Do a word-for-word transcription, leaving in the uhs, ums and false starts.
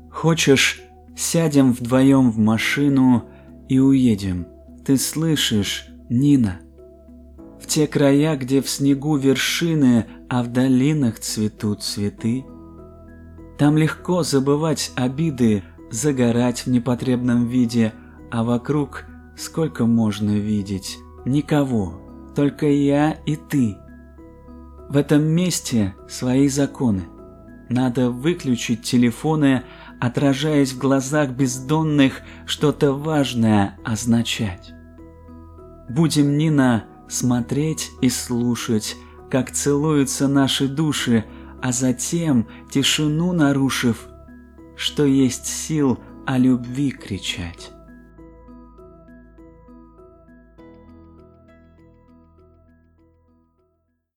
Хочешь, сядем вдвоем в машину и уедем? Ты слышишь, Нина? В те края, где в снегу вершины, а в долинах цветут цветы. Там легко забывать обиды, загорать в непотребном виде, а вокруг сколько можно видеть? Никого, только я и ты. В этом месте свои законы. Надо выключить телефоны, отражаясь в глазах бездонных, что-то важное означать. Будем, Нина, смотреть и слушать, как целуются наши души, а затем, тишину нарушив, что есть сил о любви кричать.